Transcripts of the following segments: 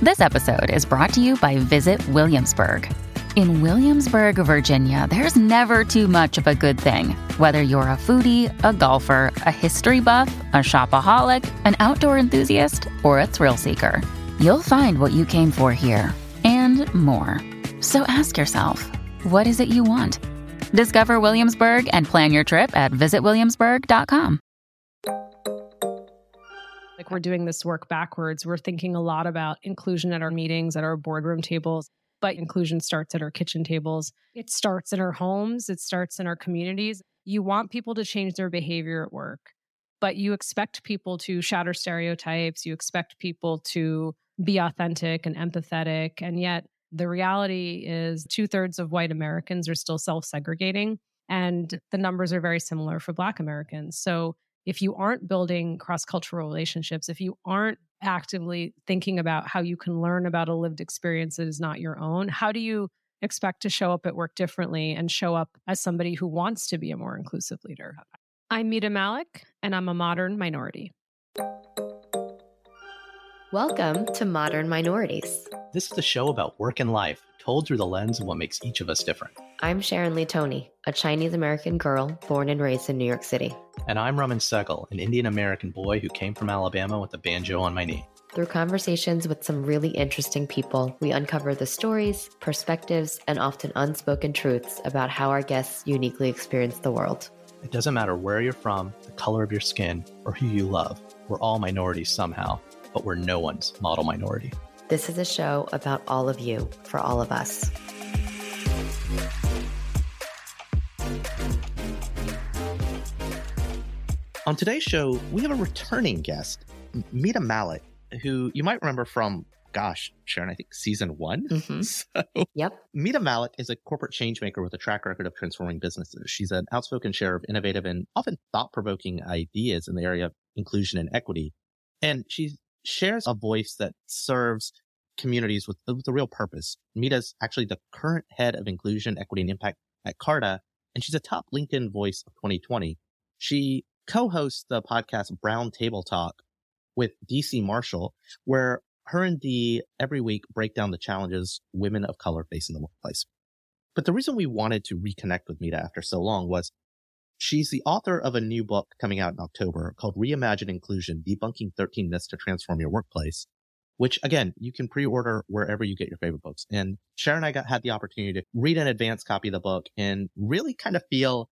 This episode is brought to you by Visit Williamsburg. In Williamsburg, Virginia, there's never too much of a good thing. Whether you're a foodie, a golfer, a history buff, a shopaholic, an outdoor enthusiast, or a thrill seeker, you'll find what you came for here and more. So ask yourself, what is it you want? Discover Williamsburg and plan your trip at visitwilliamsburg.com. Like, we're doing this work backwards. We're thinking a lot about inclusion at our meetings, at our boardroom tables, but inclusion starts at our kitchen tables. It starts in our homes. It starts in our communities. You want people to change their behavior at work, but you expect people to shatter stereotypes. You expect people to be authentic and empathetic. And yet the reality is 2/3 of white Americans are still self-segregating. And the numbers are very similar for Black Americans. So if you aren't building cross-cultural relationships, if you aren't actively thinking about how you can learn about a lived experience that is not your own, how do you expect to show up at work differently and show up as somebody who wants to be a more inclusive leader? I'm Mita Malik, and I'm a modern minority. Welcome to Modern Minorities. This is a show about work and life, told through the lens of what makes each of us different. I'm Sharon Lee Toney, a Chinese-American girl born and raised in New York City. And I'm Raman Sehgal, an Indian-American boy who came from Alabama with a banjo on my knee. Through conversations with some really interesting people, we uncover the stories, perspectives, and often unspoken truths about how our guests uniquely experience the world. It doesn't matter where you're from, the color of your skin, or who you love. We're all minorities somehow, but we're no one's model minority. This is a show about all of you, for all of us. On today's show, we have a returning guest, Mita Malik, who you might remember from, Sharon, I think season 1. Mm-hmm. Yep. Mita Malik is a corporate changemaker with a track record of transforming businesses. She's an outspoken sharer of innovative and often thought-provoking ideas in the area of inclusion and equity. And she shares a voice that serves communities with a real purpose. Mita's actually the current head of inclusion, equity, and impact at Carta, and she's a top LinkedIn voice of 2020. She co-hosts the podcast Brown Table Talk with DC Marshall, where her and Dee every week break down the challenges women of color face in the workplace. But the reason we wanted to reconnect with Mita after so long was she's the author of a new book coming out in October called Reimagine Inclusion, Debunking 13 Myths to Transform Your Workplace, which, again, you can pre-order wherever you get your favorite books. And Sharon and I had the opportunity to read an advanced copy of the book and really kind of feel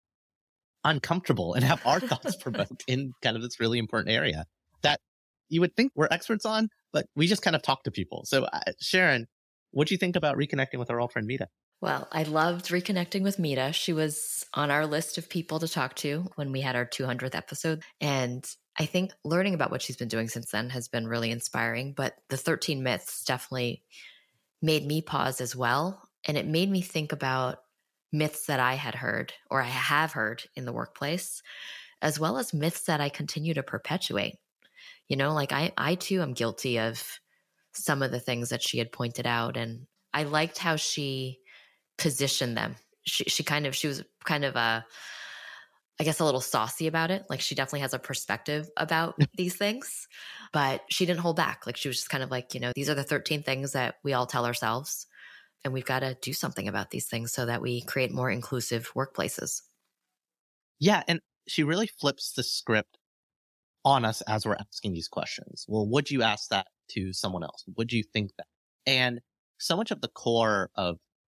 uncomfortable and have our thoughts provoked in kind of this really important area that you would think we're experts on, but we just kind of talk to people. So Sharon, what do you think about reconnecting with our old friend Mita? Well, I loved reconnecting with Mita. She was on our list of people to talk to when we had our 200th episode. And I think learning about what she's been doing since then has been really inspiring. But the 13 myths definitely made me pause as well. And it made me think about myths that I had heard or I have heard in the workplace, as well as myths that I continue to perpetuate. You know, like I too am guilty of some of the things that she had pointed out. And I liked how she positioned them. She was kind of I guess a little saucy about it. Like, she definitely has a perspective about these things, but she didn't hold back. Like, she was just kind of like, you know, these are the 13 things that we all tell ourselves, and we've got to do something about these things so that we create more inclusive workplaces. Yeah. And she really flips the script on us as we're asking these questions. Well, would you ask that to someone else? Would you think that? And so much of the core of,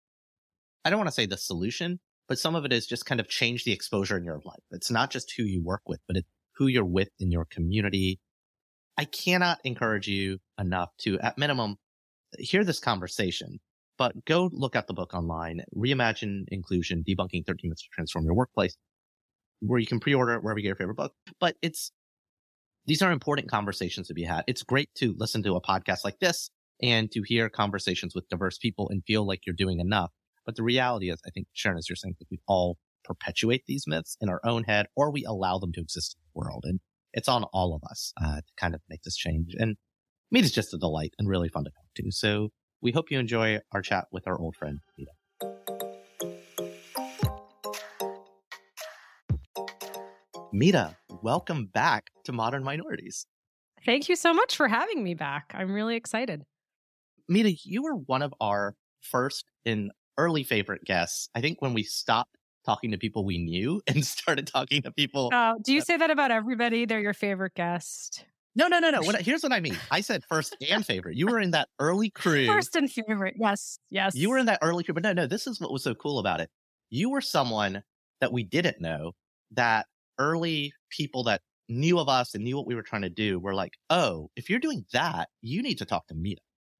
I don't want to say the solution, but some of it is just kind of change the exposure in your life. It's not just who you work with, but it's who you're with in your community. I cannot encourage you enough to, at minimum, hear this conversation, but go look at the book online, Reimagine Inclusion, Debunking 13 Myths to Transform Your Workplace, where you can pre-order it wherever you get your favorite book. But these are important conversations to be had. It's great to listen to a podcast like this and to hear conversations with diverse people and feel like you're doing enough. But the reality is, I think, Sharon, as you're saying, that we all perpetuate these myths in our own head, or we allow them to exist in the world. And it's on all of us to kind of make this change. And Mita's just a delight and really fun to talk to. So we hope you enjoy our chat with our old friend, Mita. Mita, welcome back to Modern Minorities. Thank you so much for having me back. I'm really excited. Mita, you were one of our first and early favorite guests. I think when we stopped talking to people we knew and started talking to people. Do you say that about everybody? They're your favorite guest. No. Here's what I mean. I said first and favorite. You were in that early crew. First and favorite. Yes. You were in that early crew. But no, this is what was so cool about it. You were someone that we didn't know, that early people that knew of us and knew what we were trying to do were like, oh, if you're doing that, you need to talk to Mita.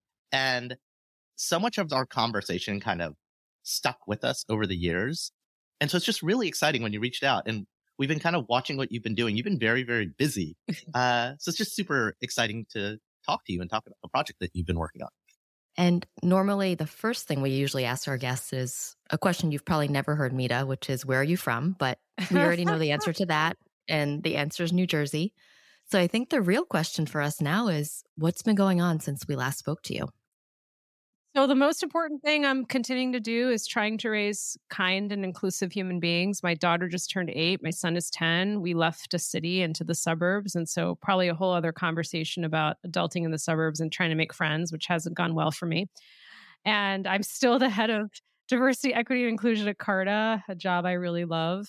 And so much of our conversation kind of stuck with us over the years. And so it's just really exciting when you reached out, and we've been kind of watching what you've been doing. You've been very, very busy. So it's just super exciting to talk to you and talk about the project that you've been working on. And normally the first thing we usually ask our guests is a question you've probably never heard, Mita, which is, where are you from? But we already know the answer to that. And the answer is New Jersey. So I think the real question for us now is, what's been going on since we last spoke to you? So the most important thing I'm continuing to do is trying to raise kind and inclusive human beings. My daughter just turned 8. My son is 10. We left a city into the suburbs. And so probably a whole other conversation about adulting in the suburbs and trying to make friends, which hasn't gone well for me. And I'm still the head of diversity, equity, and inclusion at Carta, a job I really love.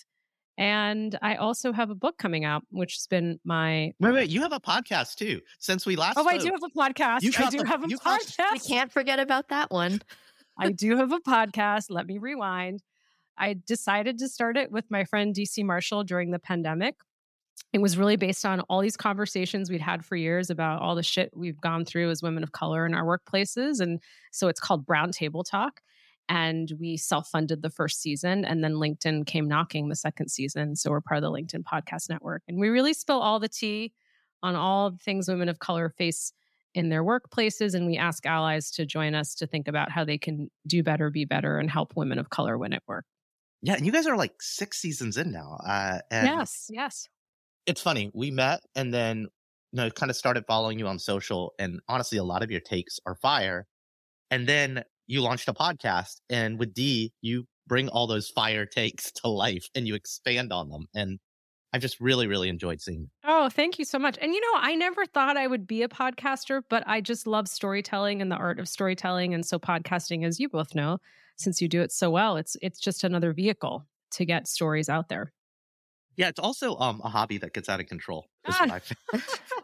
And I also have a book coming out, which has been my... Wait, you have a podcast too, since we last spoke. I do have a podcast. I do have a podcast. We can't forget about that one. I do have a podcast. Let me rewind. I decided to start it with my friend DC Marshall during the pandemic. It was really based on all these conversations we'd had for years about all the shit we've gone through as women of color in our workplaces. And so it's called Brown Table Talk. And we self-funded the first season, and then LinkedIn came knocking the second season. So we're part of the LinkedIn Podcast Network. And we really spill all the tea on all the things women of color face in their workplaces. And we ask allies to join us to think about how they can do better, be better, and help women of color win at work. Yeah, and you guys are like 6 seasons in now. And yes. It's funny. We met and then kind of started following you on social. And honestly, a lot of your takes are fire. And then you launched a podcast, and with Dee, you bring all those fire takes to life and you expand on them. And I've just really, really enjoyed seeing it. Oh, thank you so much. And I never thought I would be a podcaster, but I just love storytelling and the art of storytelling. And so podcasting, as you both know, since you do it so well, it's just another vehicle to get stories out there. Yeah, it's also a hobby that gets out of control. Is what I think.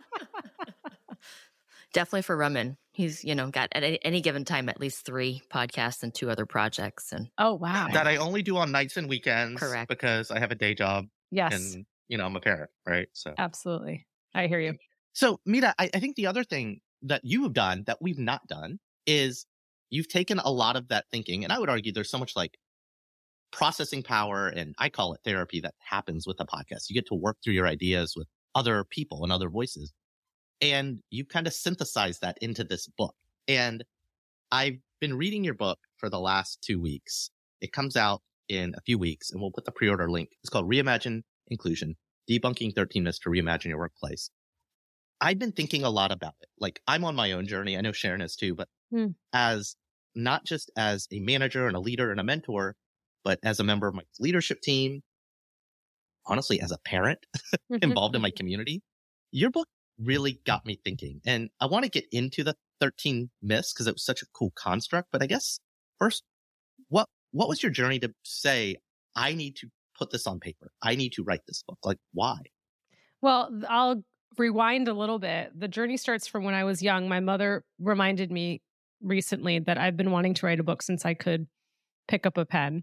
Definitely for Raman. He's, got at any given time at least 3 podcasts and 2 other projects. And oh, wow. That I only do on nights and weekends. Correct. Because I have a day job. Yes. And, I'm a parent, right? So absolutely. I hear you. So, Mita, I think the other thing that you have done that we've not done is you've taken a lot of that thinking, and I would argue there's so much like processing power, and I call it therapy, that happens with a podcast. You get to work through your ideas with other people and other voices. And you kind of synthesize that into this book. And I've been reading your book for the last 2 weeks. It comes out in a few weeks, and we'll put the pre-order link. It's called Reimagine Inclusion, Debunking 13 Myths to Reimagine Your Workplace. I've been thinking a lot about it. Like, I'm on my own journey. I know Sharon is too, but as not just as a manager and a leader and a mentor, but as a member of my leadership team, honestly, as a parent involved in my community, your book really got me thinking. And I want to get into the 13 myths because it was such a cool construct. But I guess first, what was your journey to say, I need to put this on paper? I need to write this book. Like, why? Well, I'll rewind a little bit. The journey starts from when I was young. My mother reminded me recently that I've been wanting to write a book since I could pick up a pen.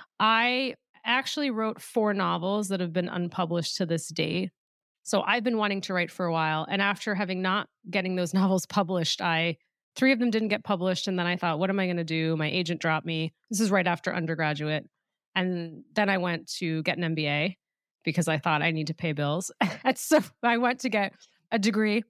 I actually wrote 4 novels that have been unpublished to this day. So I've been wanting to write for a while. And after having not getting those novels published, 3 of them didn't get published. And then I thought, what am I going to do? My agent dropped me. This is right after undergraduate. And then I went to get an MBA because I thought I need to pay bills. And so I went to get a degree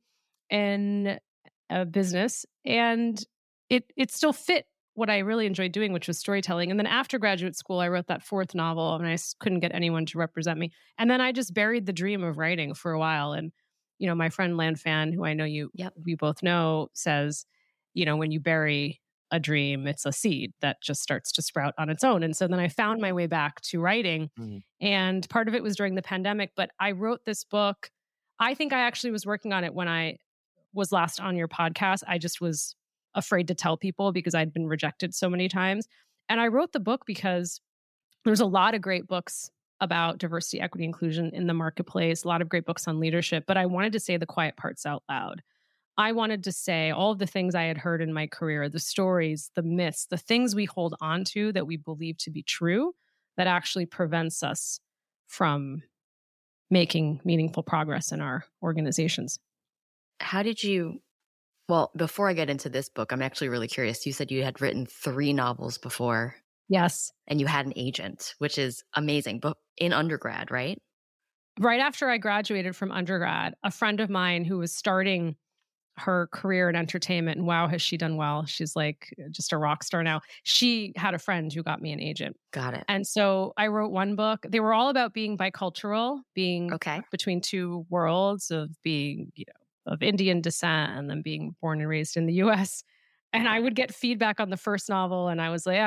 in business, and it still fit what I really enjoyed doing, which was storytelling. And then after graduate school, I wrote that 4th novel, and I couldn't get anyone to represent me. And then I just buried the dream of writing for a while. And, my friend Lan Fan, who I know we both know, says, when you bury a dream, it's a seed that just starts to sprout on its own. And so then I found my way back to writing. And part of it was during the pandemic, but I wrote this book. I think I actually was working on it when I was last on your podcast. I just was afraid to tell people because I'd been rejected so many times. And I wrote the book because there's a lot of great books about diversity, equity, inclusion in the marketplace, a lot of great books on leadership, but I wanted to say the quiet parts out loud. I wanted to say all of the things I had heard in my career, the stories, the myths, the things we hold on to that we believe to be true that actually prevents us from making meaningful progress in our organizations. How did you, well, before I get into this book, I'm actually really curious. You said you had written 3 novels before. Yes. And you had an agent, which is amazing, but in undergrad, right? Right after I graduated from undergrad, a friend of mine who was starting her career in entertainment, and wow, has she done well. She's like just a rock star now. She had a friend who got me an agent. Got it. And so I wrote one book. They were all about being bicultural, being between two worlds of being, of Indian descent and then being born and raised in the US. And I would get feedback on the first novel and I was like,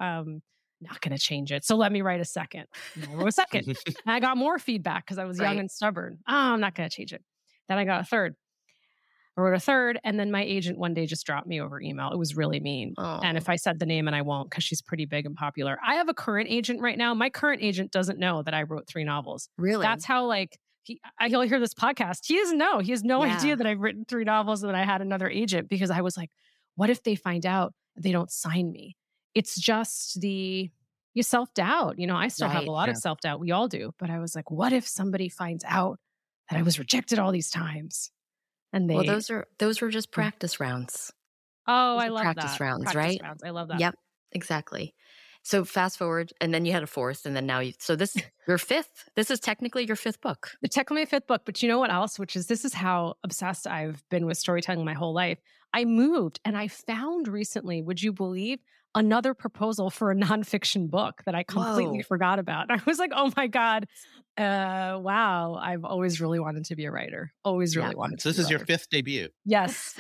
not going to change it. So let me write a second. And I wrote a second. And I got more feedback because I was young and stubborn. I'm not going to change it. Then I got a third. I wrote a third, and then my agent one day just dropped me over email. It was really mean. Oh. And if I said the name, and I won't because she's pretty big and popular. I have a current agent right now. My current agent doesn't know that I wrote 3 novels. Really? That's how he'll hear this podcast. He doesn't know. He has no idea that I've written 3 novels and that I had another agent because I was like, what if they find out they don't sign me? It's just you self-doubt. I still have a lot of self-doubt. We all do. But I was like, what if somebody finds out that I was rejected all these times? And those were just practice rounds. Oh, I love practice that. rounds, practice right? Rounds. I love that. Yep, exactly. So fast forward, and then you had a 4th, and then now so this your 5th. This is technically your 5th book. Technically my 5th book, but you know what else? This is how obsessed I've been with storytelling my whole life. I moved and I found recently, would you believe, another proposal for a nonfiction book that I completely forgot about. I was like, oh my God, wow. I've always really wanted to be a writer. Always really wanted to. So this is your 5th debut. Yes.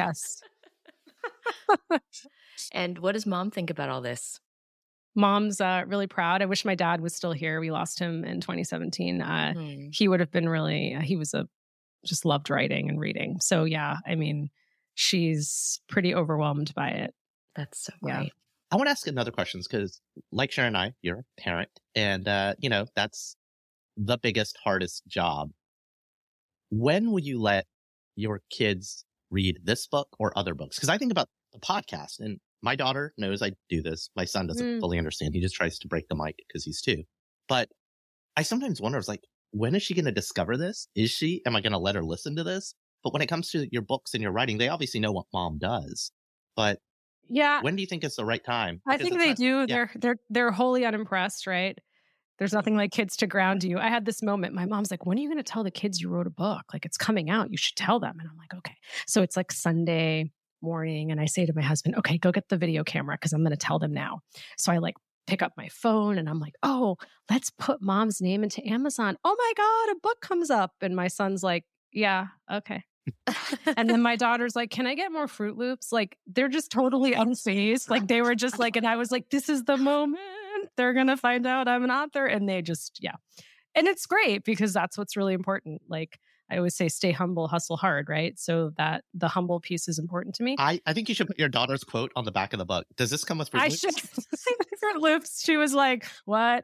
And what does Mom think about all this? Mom's really proud. I wish my dad was still here. We lost him in 2017. He would have been really, he was just loved writing and reading. So yeah, I mean, she's pretty overwhelmed by it. That's so great. I want to ask another question because like Sharon and I, you're a parent and, that's the biggest, hardest job. When would you let your kids read this book or other books? Because I think about the podcast and my daughter knows I do this. My son doesn't fully understand. He just tries to break the mic because he's 2. But I sometimes wonder, I was like, when is she going to discover this? Am I going to let her listen to this? But when it comes to your books and your writing, they obviously know what Mom does. But when do you think is the right time? I think they do. Yeah. They're wholly unimpressed, right? There's nothing like kids to ground you. I had this moment. My mom's like, when are you going to tell the kids you wrote a book? Like, it's coming out. You should tell them. And I'm like, okay. So it's like Sunday morning. And I say to my husband, okay, go get the video camera because I'm going to tell them now. So I pick up my phone and I'm like, oh, let's put Mom's name into Amazon. Oh my God, a book comes up. And my son's like, yeah, okay. And then my daughter's like, can I get more Fruit Loops? Like, they're just totally unfazed. Like, they were just like, and I was like, this is the moment. They're going to find out I'm an author. And they just, And it's great because that's what's really important. Like, I always say, stay humble, hustle hard, right? So that the humble piece is important to me. I think you should put your daughter's quote on the back of the book. Does this come with Fruit Loops? I should. Fruit Loops. She was like, what?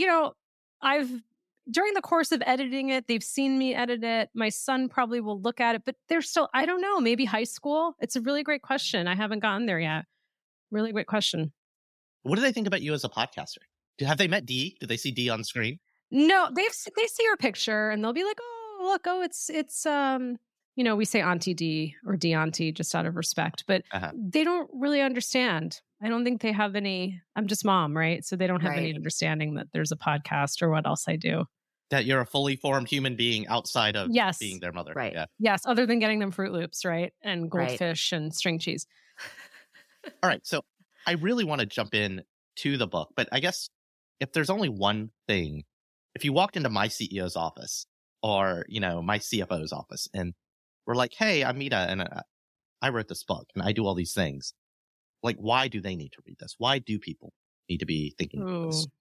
During the course of editing it, they've seen me edit it. My son probably will look at it, but they're still, I don't know, maybe high school. It's a really great question. I haven't gotten there yet. Really great question. What do they think about you as a podcaster? Have they met Dee? Do they see Dee on screen? No, they see her picture and they'll be like, oh, look, it's we say Auntie Dee or Dee Auntie just out of respect, but they don't really understand. I don't think they have any, I'm just Mom, right? So they don't have any understanding that there's a podcast or what else I do. That you're a fully formed human being outside of being their mother. Right. Yeah. Yes, other than getting them Fruit Loops, right? And goldfish and string cheese. All right. So I really want to jump in to the book, but I guess if there's only one thing, if you walked into my CEO's office or, my CFO's office and we're like, hey, I'm Mita and I wrote this book and I do all these things. Like, why do they need to read this? Why do people need to be thinking about this?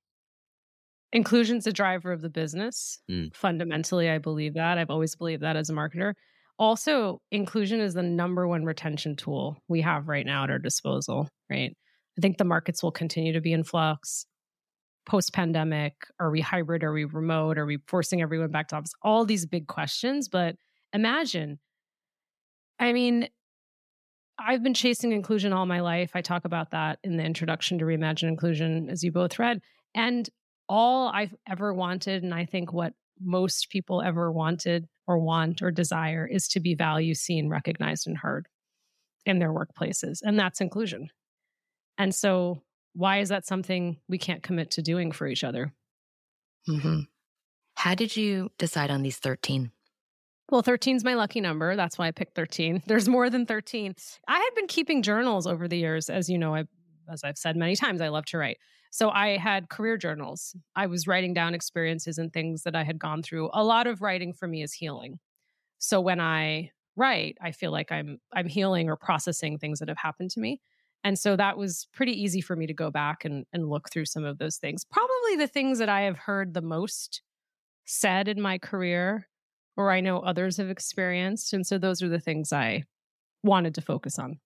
Inclusion's a driver of the business. Fundamentally, I believe that. I've always believed that as a marketer. Also, inclusion is the number one retention tool we have right now at our disposal, right? I think the markets will continue to be in flux post-pandemic. Are we hybrid? Are we remote? Are we forcing everyone back to office? All these big questions. But imagine, I mean, I've been chasing inclusion all my life. I talk about that in the introduction to Reimagine Inclusion, as you both read. And all I've ever wanted, and I think what most people ever wanted or want or desire, is to be valued, seen, recognized, and heard in their workplaces. And that's inclusion. And so why is that something we can't commit to doing for each other? Mm-hmm. How did you decide on these 13? Well, 13 is my lucky number. That's why I picked 13. There's more than 13. I had been keeping journals over the years. As you know, as I've said many times, I love to write. So I had career journals. I was writing down experiences and things that I had gone through. A lot of writing for me is healing. So when I write, I feel like I'm healing or processing things that have happened to me. And so that was pretty easy for me to go back and look through some of those things. Probably the things that I have heard the most said in my career, or I know others have experienced. And so those are the things I wanted to focus on.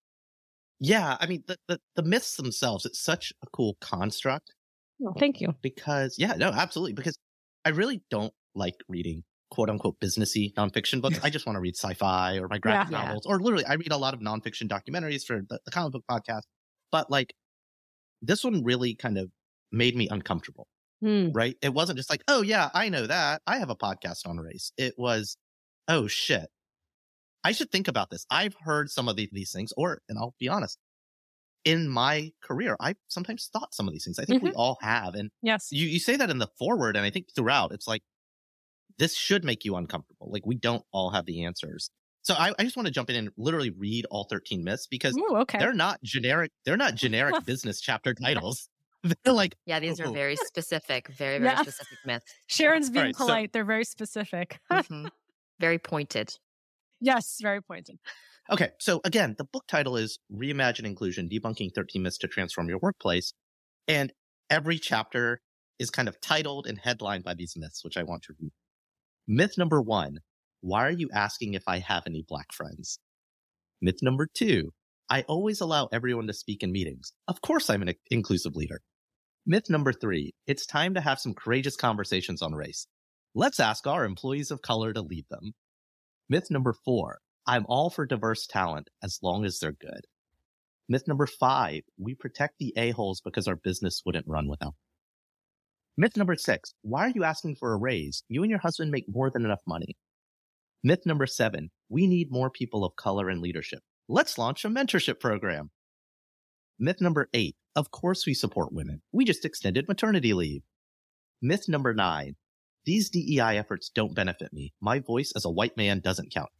Yeah, I mean, the myths themselves, it's such a cool construct. Well, thank you. Because, yeah, no, absolutely. Because I really don't like reading quote unquote businessy nonfiction books. I just want to read sci-fi or my graphic novels, or literally I read a lot of nonfiction documentaries for the comic book podcast. But like this one really kind of made me uncomfortable, right? It wasn't just like, oh yeah, I know that. I have a podcast on race. It was, oh shit, I should think about this. I've heard some of these things, and I'll be honest, in my career, I've sometimes thought some of these things. I think we all have. And yes, you say that in the foreword, and I think throughout, it's like, this should make you uncomfortable. Like, we don't all have the answers. So I just want to jump in and literally read all 13 myths because they're not generic. They're not generic business chapter titles. They're like, yeah, these are very specific, very specific myths. Sharon's being polite. They're very specific. Very pointed. Yes, very pointed. Okay. So again, the book title is Reimagine Inclusion, Debunking 13 Myths to Transform Your Workplace. And every chapter is kind of titled and headlined by these myths, which I want to read. Myth number 1, why are you asking if I have any Black friends? Myth number 2, I always allow everyone to speak in meetings. Of course I'm an inclusive leader. Myth number 3, it's time to have some courageous conversations on race. Let's ask our employees of color to lead them. Myth number 4, I'm all for diverse talent as long as they're good. Myth number 5, we protect the a-holes because our business wouldn't run without them. Myth number 6, why are you asking for a raise? You and your husband make more than enough money. Myth number 7, we need more people of color in leadership. Let's launch a mentorship program. Myth number 8, of course we support women. We just extended maternity leave. Myth number 9, these DEI efforts don't benefit me. My voice as a white man doesn't count.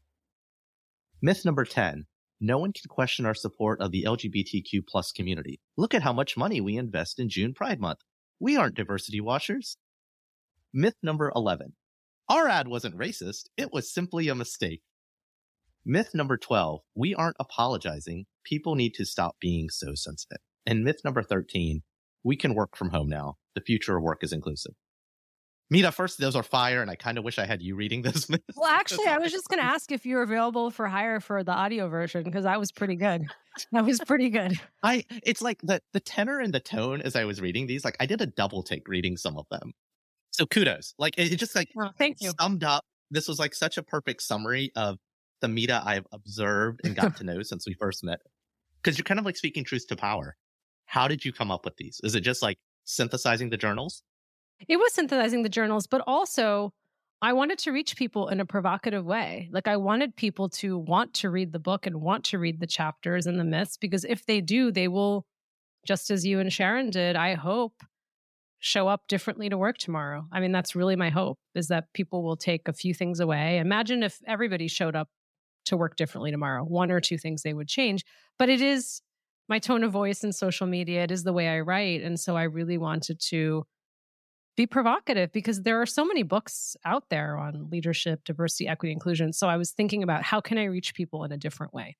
Myth number 10, no one can question our support of the LGBTQ plus community. Look at how much money we invest in June Pride Month. We aren't diversity washers. Myth number 11. Our ad wasn't racist. It was simply a mistake. Myth number 12. We aren't apologizing. People need to stop being so sensitive. And myth number 13. We can work from home now. The future of work is inclusive. Mita, first, those are fire, and I kind of wish I had you reading those myths. Well, actually, I was just going to ask if you were available for hire for the audio version, because that was pretty good. That was pretty good. It's like the tenor and the tone as I was reading these, like I did a double take reading some of them. So kudos. Like it just like thank you. Summed up. This was like such a perfect summary of the Mita I've observed and got to know since we first met. Because you're kind of like speaking truth to power. How did you come up with these? Is it just like synthesizing the journals? It was synthesizing the journals, but also I wanted to reach people in a provocative way. Like I wanted people to want to read the book and want to read the chapters and the myths, because if they do, they will, just as you and Sharon did, I hope, show up differently to work tomorrow. I mean, that's really my hope, is that people will take a few things away. Imagine if everybody showed up to work differently tomorrow, 1 or 2 things they would change. But it is my tone of voice in social media. It is the way I write. And so I really wanted to be provocative, because there are so many books out there on leadership, diversity, equity, inclusion. So I was thinking about how can I reach people in a different way?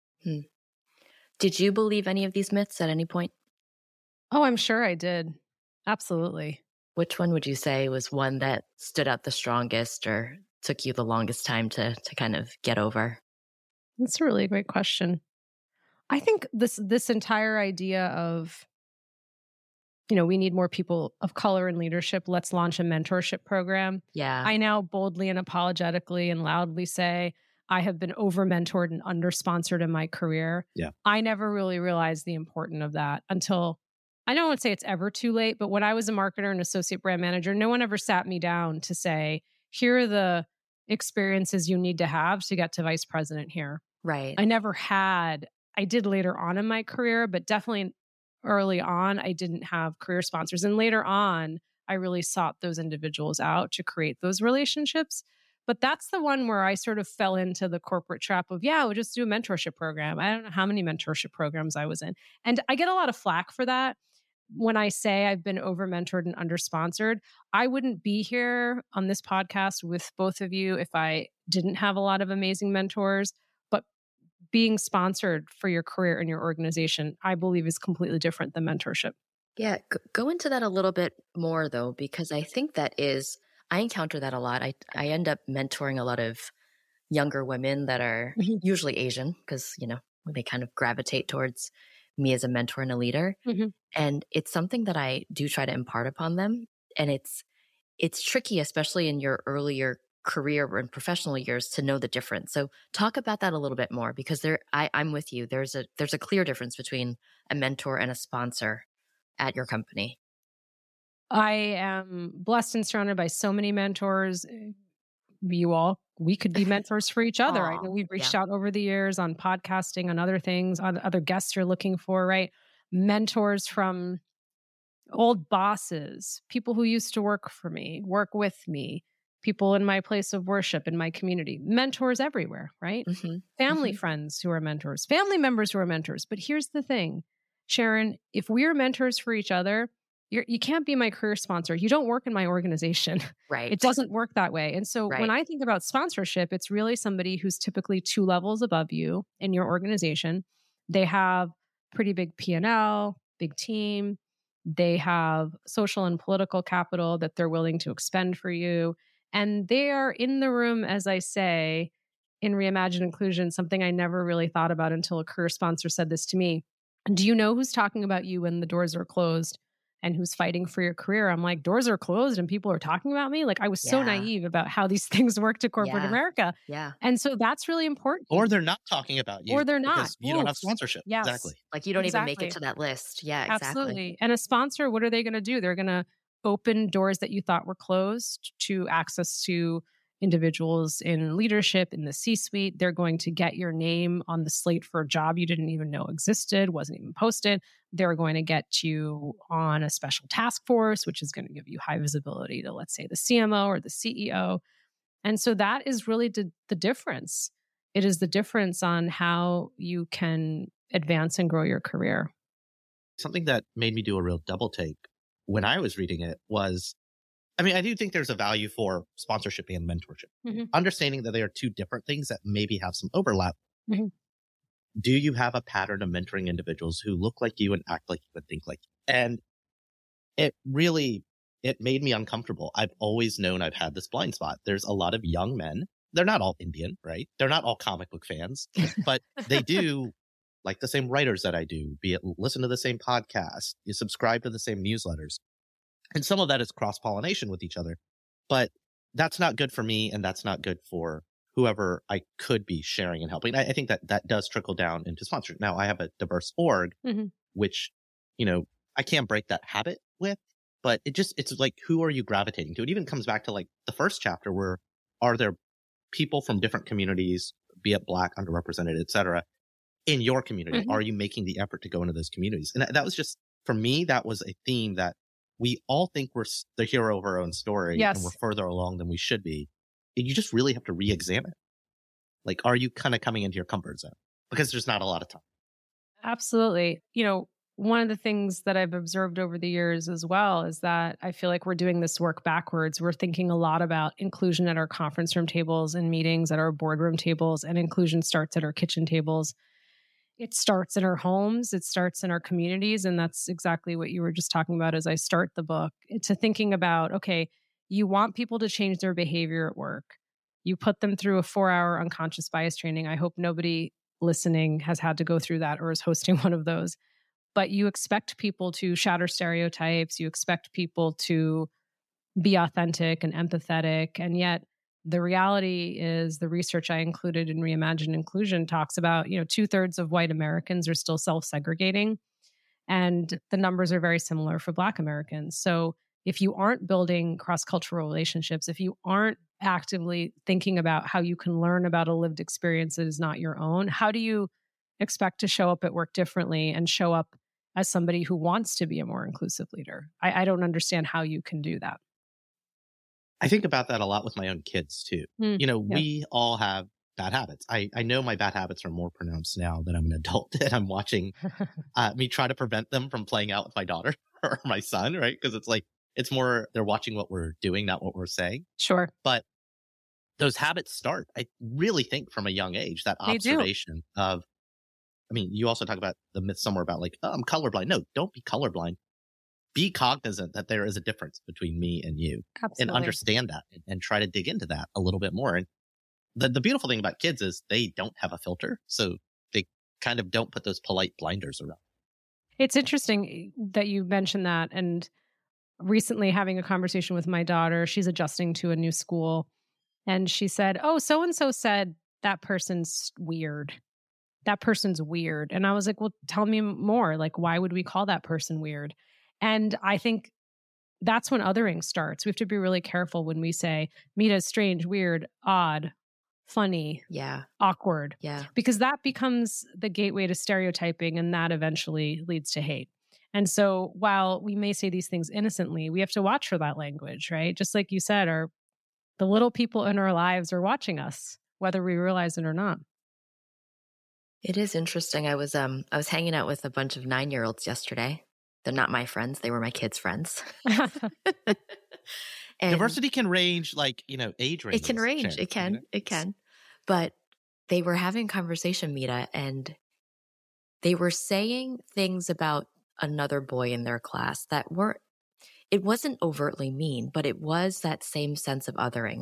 Did you believe any of these myths at any point? Oh, I'm sure I did. Absolutely. Which one would you say was one that stood out the strongest or took you the longest time to kind of get over? That's a really great question. I think this entire idea of, we need more people of color in leadership. Let's launch a mentorship program. Yeah. I now boldly and apologetically and loudly say I have been over-mentored and under-sponsored in my career. Yeah. I never really realized the importance of that until, I don't want to say it's ever too late, but when I was a marketer and associate brand manager, no one ever sat me down to say, here are the experiences you need to have to get to vice president here. Right. I never had. I did later on in my career, but definitely early on, I didn't have career sponsors. And later on, I really sought those individuals out to create those relationships. But that's the one where I sort of fell into the corporate trap of, we'll just do a mentorship program. I don't know how many mentorship programs I was in. And I get a lot of flack for that. When I say I've been over-mentored and under-sponsored, I wouldn't be here on this podcast with both of you if I didn't have a lot of amazing mentors. But being sponsored for your career and your organization, I believe, is completely different than mentorship. Yeah. Go into that a little bit more, though, because I think I encounter that a lot. I end up mentoring a lot of younger women that are usually Asian because, they kind of gravitate towards me as a mentor and a leader. And it's something that I do try to impart upon them. And it's tricky, especially in your earlier career and professional years, to know the difference. So talk about that a little bit more, because I'm with you. There's a clear difference between a mentor and a sponsor at your company. I am blessed and surrounded by so many mentors. We could be mentors for each other. I know we've reached out over the years on podcasting, on other things, on other guests you're looking for, right? Mentors from old bosses, people who used to work for me, work with me, people in my place of worship, in my community, mentors everywhere, right? Family friends who are mentors, family members who are mentors. But here's the thing, Sharon, if we're mentors for each other, you can't be my career sponsor. You don't work in my organization. Right. It doesn't work that way. And so when I think about sponsorship, it's really somebody who's typically 2 levels above you in your organization. They have pretty big P&L, big team. They have social and political capital that they're willing to expend for you. And they are in the room, as I say, in Reimagine Inclusion, something I never really thought about until a career sponsor said this to me. Do you know who's talking about you when the doors are closed and who's fighting for your career? I'm like, doors are closed and people are talking about me? Like, I was so naive about how these things work to corporate America. Yeah. And so that's really important. Or they're not talking about you. Or they're not. Because you don't have sponsorship. Yes. Exactly. Like you don't even make it to that list. Yeah, exactly. Absolutely. And a sponsor, what are they going to do? They're going to open doors that you thought were closed to access to individuals in leadership, in the C-suite. They're going to get your name on the slate for a job you didn't even know existed, wasn't even posted. They're going to get you on a special task force, which is going to give you high visibility to, let's say, the CMO or the CEO. And so that is really the difference. It is the difference on how you can advance and grow your career. Something that made me do a real double take when I was reading it was, I do think there's a value for sponsorship and mentorship. Understanding that they are 2 different things that maybe have some overlap. Do you have a pattern of mentoring individuals who look like you and act like you and think like you? And it made me uncomfortable. I've always known I've had this blind spot. There's a lot of young men. They're not all Indian, right? They're not all comic book fans, but they do like the same writers that I do, be it listen to the same podcast, you subscribe to the same newsletters. And some of that is cross-pollination with each other, but that's not good for me. And that's not good for whoever I could be sharing and helping. I think that does trickle down into sponsorship. Now I have a diverse org, which, I can't break that habit with, but it's like, who are you gravitating to? It even comes back to like the first chapter where are there people from different communities, be it Black, underrepresented, et cetera, in your community? Are you making the effort to go into those communities? And that was just, for me, that was a theme that we all think we're the hero of our own story and we're further along than we should be. And you just really have to re-examine. Like, are you kind of coming into your comfort zone? Because there's not a lot of time. Absolutely. One of the things that I've observed over the years as well is that I feel like we're doing this work backwards. We're thinking a lot about inclusion at our conference room tables and meetings, at our boardroom tables, and inclusion starts at our kitchen tables. It starts in our homes, it starts in our communities. And that's exactly what you were just talking about as I start the book. To thinking about, okay, you want people to change their behavior at work. You put them through a 4-hour unconscious bias training. I hope nobody listening has had to go through that or is hosting one of those. But you expect people to shatter stereotypes. You expect people to be authentic and empathetic. And yet the reality is the research I included in Reimagine Inclusion talks about, 2/3 of white Americans are still self-segregating. And the numbers are very similar for Black Americans. So if you aren't building cross-cultural relationships, if you aren't actively thinking about how you can learn about a lived experience that is not your own, how do you expect to show up at work differently and show up as somebody who wants to be a more inclusive leader? I don't understand how you can do that. I think about that a lot with my own kids too. We all have bad habits. I know my bad habits are more pronounced now that I'm an adult and I'm watching me try to prevent them from playing out with my daughter or my son, right? Because it's more, they're watching what we're doing, not what we're saying. Sure. But those habits start, I really think, from a young age, that observation of, you also talk about the myth somewhere about I'm colorblind. No, don't be colorblind. Be cognizant that there is a difference between me and you. Absolutely. And understand that and try to dig into that a little bit more. And the beautiful thing about kids is they don't have a filter. So they kind of don't put those polite blinders around. It's interesting that you mentioned that. And recently having a conversation with my daughter, she's adjusting to a new school. And she said, oh, so-and-so said that person's weird. That person's weird. And I was like, well, tell me more. Why would we call that person weird? And I think that's when othering starts. We have to be really careful when we say, Mita is strange, weird, odd, funny, awkward. Yeah. Because that becomes the gateway to stereotyping, and that eventually leads to hate. And so while we may say these things innocently, we have to watch for that language, right? Just like you said, the little people in our lives are watching us, whether we realize it or not. It is interesting. I was hanging out with a bunch of 9-year-olds yesterday. They're not my friends. They were my kids' friends. And diversity can range age range. It can range. It can. But they were having conversation, Mita, and they were saying things about another boy in their class that it wasn't overtly mean, but it was that same sense of othering.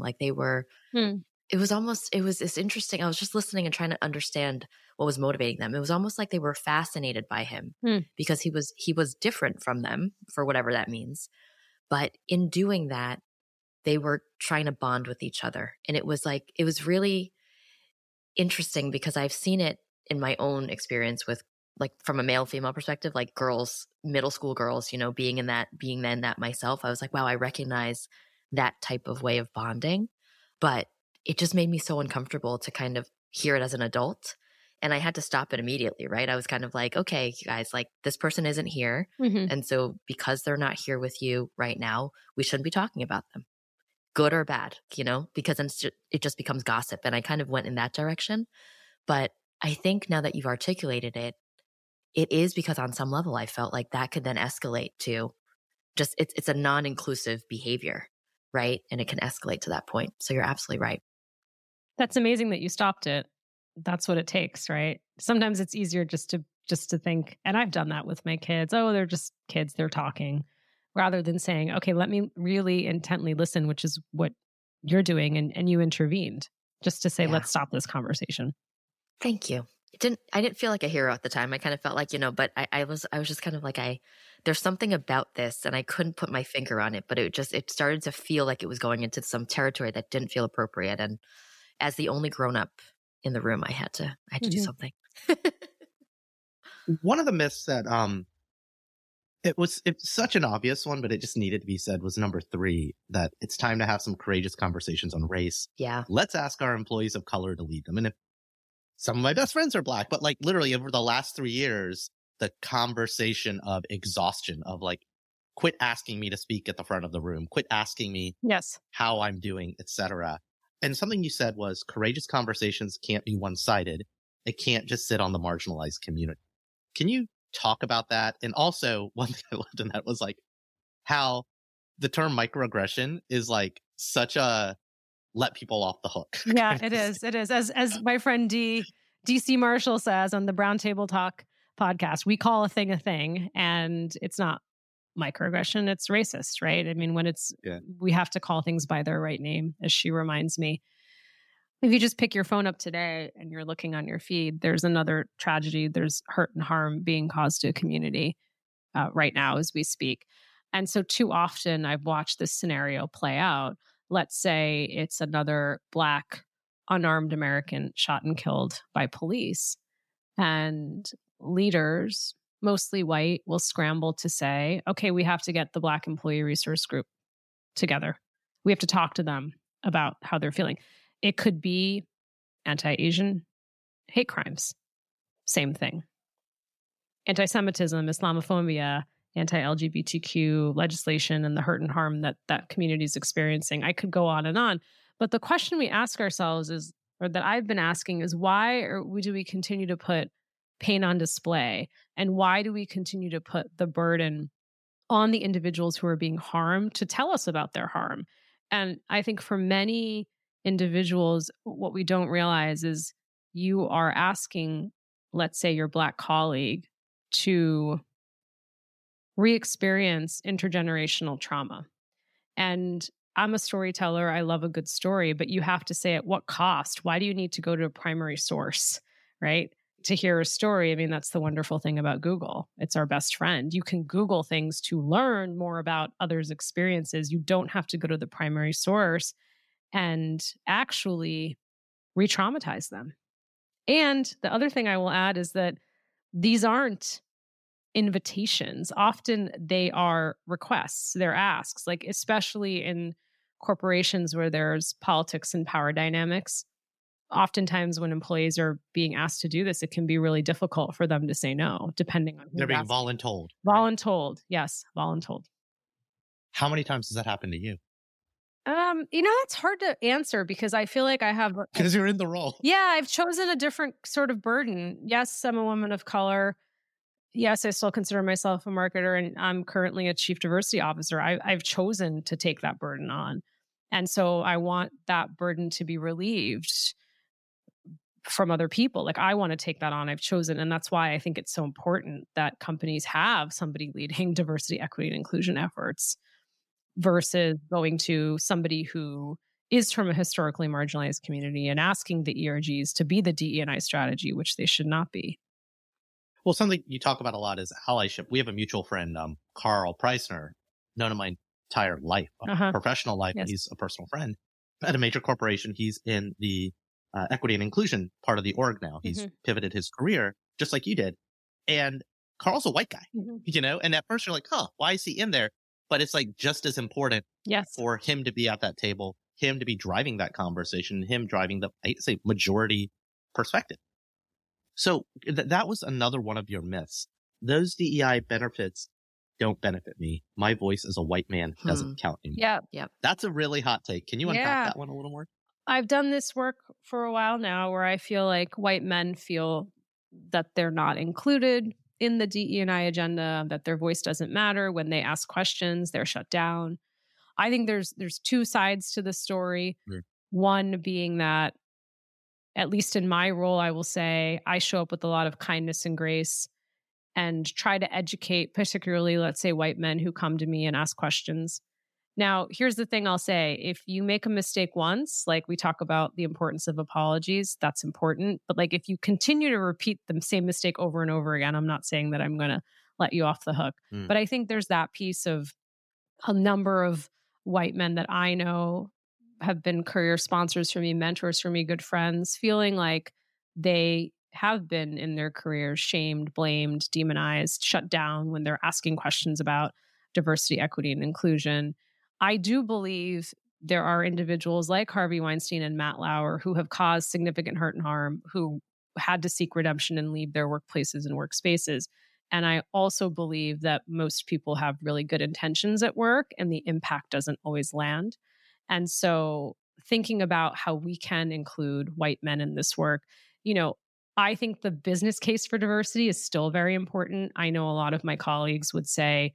It was interesting. I was just listening and trying to understand what was motivating them. It was almost like they were fascinated by him because he was different from them, for whatever that means. But in doing that, they were trying to bond with each other. And it was really interesting because I've seen it in my own experience with, from a male-female perspective, girls, middle school girls, being in that myself. I was like, wow, I recognize that type of way of bonding. But it just made me so uncomfortable to kind of hear it as an adult. And I had to stop it immediately, right? I was kind of like, okay, you guys, this person isn't here. Mm-hmm. And so because they're not here with you right now, we shouldn't be talking about them, good or bad, because then it just becomes gossip. And I kind of went in that direction. But I think now that you've articulated it, it is because on some level, I felt like that could then escalate to just, it's a non-inclusive behavior, right? And it can escalate to that point. So you're absolutely right. That's amazing that you stopped it. That's what it takes, right? Sometimes it's easier just to think, and I've done that with my kids. Oh, they're just kids, they're talking, rather than saying, okay, let me really intently listen, which is what you're doing. And you intervened just to say, let's stop this conversation. Thank you. I didn't feel like a hero at the time. I kind of felt like, but I was just kind of like, there's something about this and I couldn't put my finger on it, but it started to feel like it was going into some territory that didn't feel appropriate. And as the only grown up in the room, I had to do something. One of the myths that it's such an obvious one, but it just needed to be said, was number 3, that it's time to have some courageous conversations on race. Yeah. Let's ask our employees of color to lead them. And if some of my best friends are Black, but literally over the last 3 years, the conversation of exhaustion of quit asking me to speak at the front of the room, quit asking me how I'm doing, etc. And something you said was courageous conversations can't be one-sided. It can't just sit on the marginalized community. Can you talk about that? And also, one thing I loved in that was how the term microaggression is such a let people off the hook. Yeah, it is. It is. As my friend DC Marshall says on the Brown Table Talk podcast, we call a thing, and it's not microaggression, it's racist, right? I mean, when we have to call things by their right name, as she reminds me. if you just pick your phone up today and you're looking on your feed, there's another tragedy. There's hurt and harm being caused to a community right now as we speak. And so too often I've watched this scenario play out. Let's say it's another Black unarmed American shot and killed by police. And leaders, mostly white, will scramble to say, okay, we have to get the Black Employee Resource Group together. We have to talk to them about how they're feeling. It could be anti-Asian hate crimes. Same thing. Anti-Semitism, Islamophobia, anti-LGBTQ legislation, and the hurt and harm that that community is experiencing. I could go on and on. But the question we ask ourselves is, or that I've been asking, is why do we continue to put pain on display? And why do we continue to put the burden on the individuals who are being harmed to tell us about their harm? And I think for many individuals, what we don't realize is you are asking, let's say, your Black colleague to re-experience intergenerational trauma. And I'm a storyteller. I love a good story, but you have to say at what cost? Why do you need to go to a primary source, right? To hear a story. I mean, that's the wonderful thing about Google. It's our best friend. You can Google things to learn more about others' experiences. You don't have to go to the primary source and actually re-traumatize them. And the other thing I will add is that these aren't invitations. Often they are requests, they're asks, like especially in corporations where there's politics and power dynamics. Oftentimes when employees are being asked to do this, it can be really difficult for them to say no, depending on who they're being voluntold. Voluntold. Yes, voluntold. How many times does that happen to you? That's hard to answer because I feel like I have... Because you're in the role. Yeah, I've chosen a different sort of burden. Yes, I'm a woman of color. Yes, I still consider myself a marketer, and I'm currently a chief diversity officer. I've chosen to take that burden on. And so I want that burden to be relieved from other people. Like I want to take that on. I've chosen. And that's why I think it's so important that companies have somebody leading diversity, equity, and inclusion efforts versus going to somebody who is from a historically marginalized community and asking the ERGs to be the DE&I strategy, which they should not be. Well, something you talk about a lot is allyship. We have a mutual friend, Carl Preissner, known him my entire life, professional life. Yes. He's a personal friend at a major corporation. He's in the equity and inclusion part of the org now. He's pivoted his career just like you did. And Carl's a white guy, and at first you're like, why is he in there? But it's like just as important for him to be at that table, him to be driving that conversation, him driving the, I hate to say, majority perspective. So that was another one of your myths. Those DEI benefits don't benefit me. My voice as a white man doesn't count anymore. Yeah. That's a really hot take. Can you unpack that one a little more? I've done this work for a while now where I feel like white men feel that they're not included in the DE&I agenda, that their voice doesn't matter. When they ask questions, they're shut down. I think there's two sides to the story. One being that, at least in my role, I will say I show up with a lot of kindness and grace and try to educate, particularly, let's say, white men who come to me and ask questions. Now, here's the thing I'll say. If you make a mistake once, like we talk about the importance of apologies, that's important. But like if you continue to repeat the same mistake over and over again, I'm not saying that I'm going to let you off the hook. But I think there's that piece of a number of white men that I know have been career sponsors for me, mentors for me, good friends, feeling like they have been in their careers shamed, blamed, demonized, shut down when they're asking questions about diversity, equity, and inclusion. I do believe there are individuals like Harvey Weinstein and Matt Lauer who have caused significant hurt and harm, who had to seek redemption and leave their workplaces and workspaces. And I also believe that most people have really good intentions at work and the impact doesn't always land. And so thinking about how we can include white men in this work, I think the business case for diversity is still very important. I know a lot of my colleagues would say,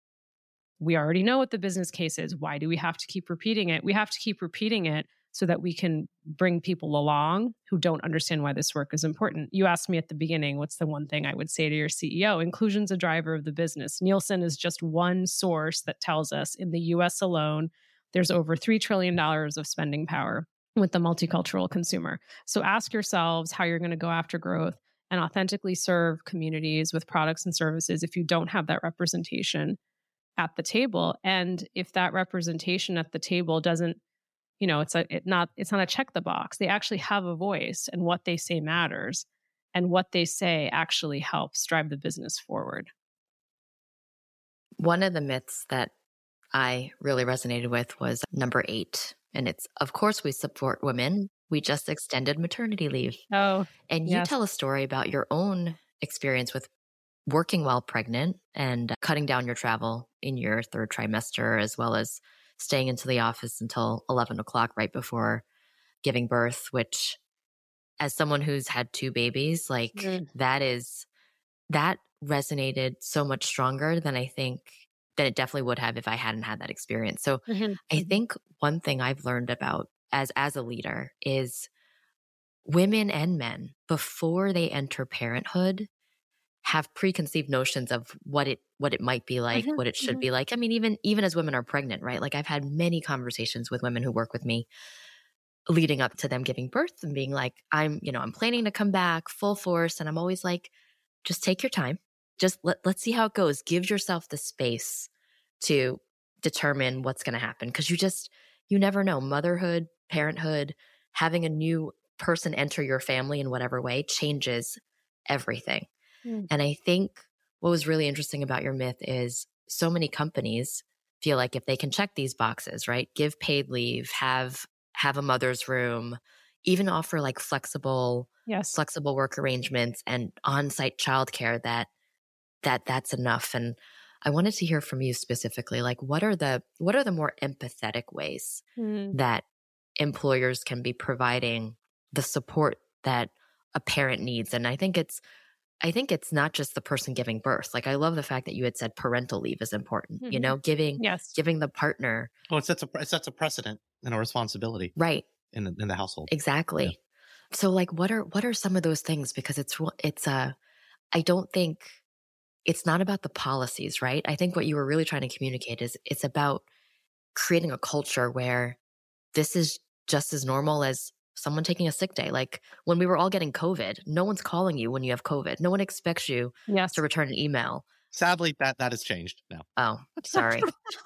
we already know what the business case is. Why do we have to keep repeating it? We have to keep repeating it so that we can bring people along who don't understand why this work is important. You asked me at the beginning, what's the one thing I would say to your CEO? Inclusion's a driver of the business. Nielsen is just one source that tells us in the US alone, there's over $3 trillion of spending power with the multicultural consumer. So ask yourselves how you're going to go after growth and authentically serve communities with products and services if you don't have that representation at the table. And if that representation at the table doesn't, it's not a check the box. They actually have a voice, and what they say matters, and what they say actually helps drive the business forward. One of the myths that I really resonated with was number 8. And it's, of course, we support women. We just extended maternity leave. Oh, and you tell a story about your own experience with working while pregnant and cutting down your travel in your 3rd trimester, as well as staying into the office until 11 o'clock right before giving birth, which, as someone who's had 2 babies, that resonated so much stronger than it definitely would have if I hadn't had that experience. So I think one thing I've learned about as a leader is women and men, before they enter parenthood, have preconceived notions of what it might be like, what it should be like. I mean, even as women are pregnant, right? Like, I've had many conversations with women who work with me leading up to them giving birth and being like, I'm planning to come back full force. And I'm always like, just take your time. Just let's see how it goes. Give yourself the space to determine what's going to happen. Because you never know. Motherhood, parenthood, having a new person enter your family in whatever way changes everything. And I think what was really interesting about your myth is so many companies feel like if they can check these boxes, right? Give paid leave, have a mother's room, even offer like flexible work arrangements and on-site childcare, that's enough. And I wanted to hear from you specifically, like, what are the more empathetic ways that employers can be providing the support that a parent needs? And I think it's not just the person giving birth. Like, I love the fact that you had said parental leave is important, giving the partner. Well, it sets a precedent and a responsibility. Right. In the household. Exactly. Yeah. So like, what are some of those things? Because I don't think it's not about the policies, right? I think what you were really trying to communicate is it's about creating a culture where this is just as normal as someone taking a sick day. Like, when we were all getting COVID, no one's calling you when you have COVID. No one expects you to return an email. Sadly, that has changed now. Oh, sorry.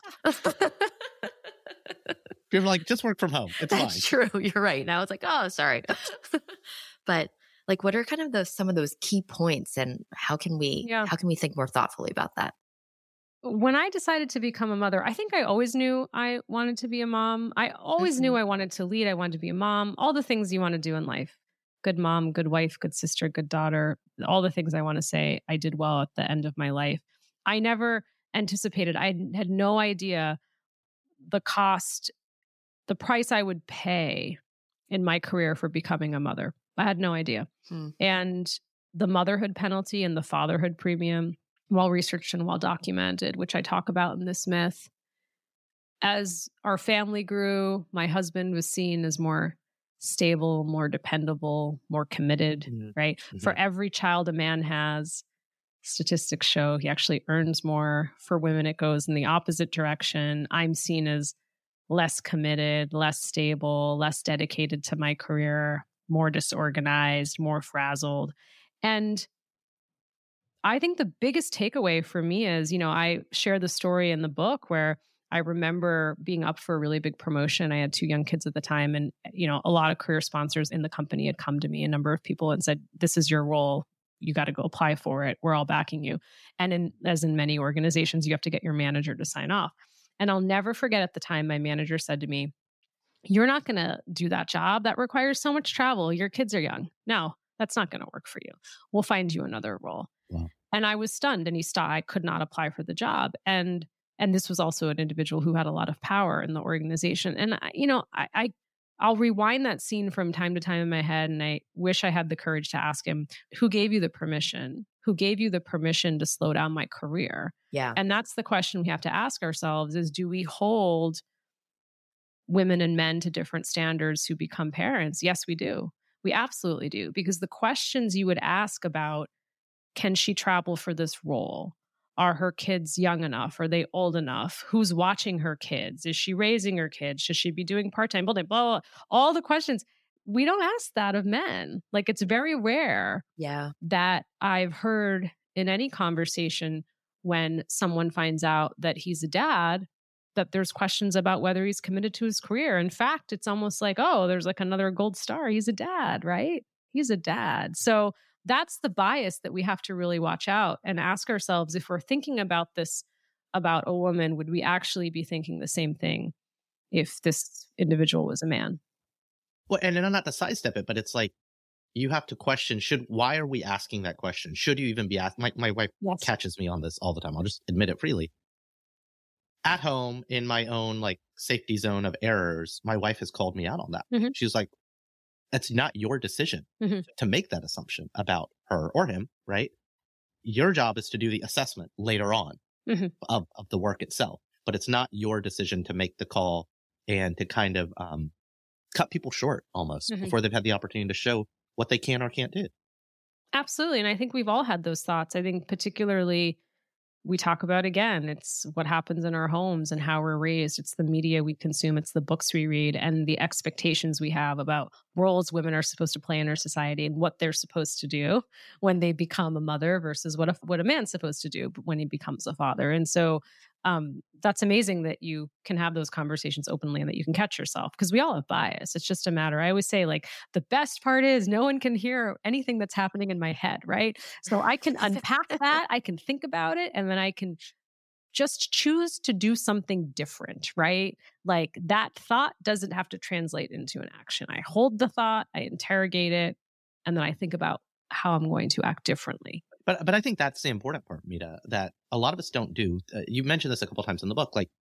People are like, just work from home. It's fine. That's true. You're right. Now it's like, oh, sorry. But like, what are kind of some of those key points, and how can we think more thoughtfully about that? When I decided to become a mother, I think I always knew I wanted to be a mom. I always knew I wanted to lead. I wanted to be a mom, all the things you want to do in life. Good mom, good wife, good sister, good daughter, all the things I want to say I did well at the end of my life. I never anticipated, I had no idea the price I would pay in my career for becoming a mother. I had no idea. And the motherhood penalty and the fatherhood premium, well researched and well documented, which I talk about in this myth. As our family grew, my husband was seen as more stable, more dependable, more committed, right? For every child a man has, statistics show he actually earns more. For women, it goes in the opposite direction. I'm seen as less committed, less stable, less dedicated to my career, more disorganized, more frazzled. And I think the biggest takeaway for me is, I share the story in the book where I remember being up for a really big promotion. I had 2 young kids at the time, and, a lot of career sponsors in the company had come to me, a number of people, and said, this is your role. You got to go apply for it. We're all backing you. And as in many organizations, you have to get your manager to sign off. And I'll never forget, at the time, my manager said to me, you're not going to do that job. That requires so much travel. Your kids are young. No, that's not going to work for you. We'll find you another role. Wow. And I was stunned, and I could not apply for the job. And this was also an individual who had a lot of power in the organization. And, I'll rewind that scene from time to time in my head, and I wish I had the courage to ask him, who gave you the permission? Who gave you the permission to slow down my career? Yeah. And that's the question we have to ask ourselves is, do we hold women and men to different standards who become parents? Yes, we do. We absolutely do. Because the questions you would ask about, can she travel for this role? Are her kids young enough? Are they old enough? Who's watching her kids? Is she raising her kids? Should she be doing part-time, full-time, blah, blah, blah. All the questions. We don't ask that of men. Like, it's very rare that I've heard in any conversation when someone finds out that he's a dad, that there's questions about whether he's committed to his career. In fact, it's almost like, oh, there's like another gold star. He's a dad, right? He's a dad. So that's the bias that we have to really watch out and ask ourselves, if we're thinking about this about a woman, would we actually be thinking the same thing if this individual was a man? Well, and not to sidestep it, but it's like, you have to question, why are we asking that question? Should you even be asked? My wife catches me on this all the time. I'll just admit it freely. At home, in my own like safety zone of errors, my wife has called me out on that. Mm-hmm. She's like, it's not your decision to make that assumption about her or him, right? Your job is to do the assessment later on of the work itself, but it's not your decision to make the call and to kind of cut people short almost before they've had the opportunity to show what they can or can't do. Absolutely. And I think we've all had those thoughts. I think particularly we talk about, again, it's what happens in our homes and how we're raised. It's the media we consume. It's the books we read and the expectations we have about roles women are supposed to play in our society and what they're supposed to do when they become a mother versus what a man's supposed to do when he becomes a father. And so that's amazing that you can have those conversations openly and that you can catch yourself, because we all have bias. It's just a matter. I always say, like, the best part is no one can hear anything that's happening in my head, right? So I can unpack that, I can think about it, and then I can just choose to do something different, right? Like, that thought doesn't have to translate into an action. I hold the thought, I interrogate it, and then I think about how I'm going to act differently. But I think that's the important part, Mita, that a lot of us don't do. You mentioned this a couple times in the book. Like,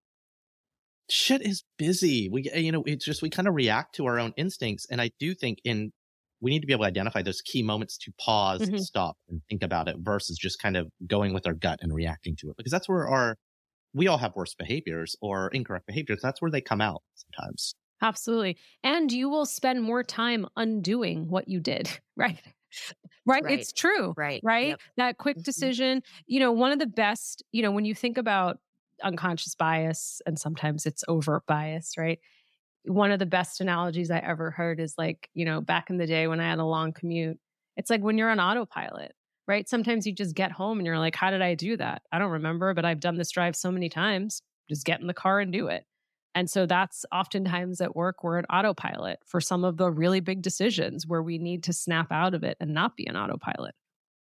shit is busy. It's just, we kind of react to our own instincts. And I do think we need to be able to identify those key moments to pause, stop, and think about it versus just kind of going with our gut and reacting to it. Because that's where we all have worse behaviors or incorrect behaviors. That's where they come out sometimes. Absolutely. And you will spend more time undoing what you did, right? Right. It's true. Right. Yep. That quick decision, one of the best, when you think about unconscious bias, and sometimes it's overt bias, right? One of the best analogies I ever heard is like, back in the day when I had a long commute, it's like when you're on autopilot, right? Sometimes you just get home and you're like, how did I do that? I don't remember, but I've done this drive so many times. Just get in the car and do it. And so that's oftentimes at work, we're at autopilot for some of the really big decisions where we need to snap out of it and not be an autopilot.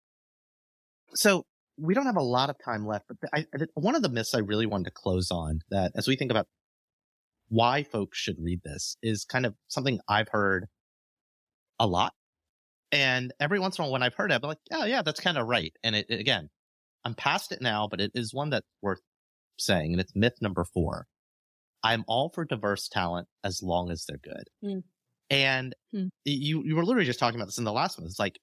So we don't have a lot of time left, but one of the myths I really wanted to close on, that as we think about why folks should read this, is kind of something I've heard a lot. And every once in a while when I've heard it, I'm like, oh yeah, that's kind of right. And again, I'm past it now, but it is one that's worth saying. And it's myth number 4. I'm all for diverse talent as long as they're good. And you were literally just talking about this in the last one. It's like,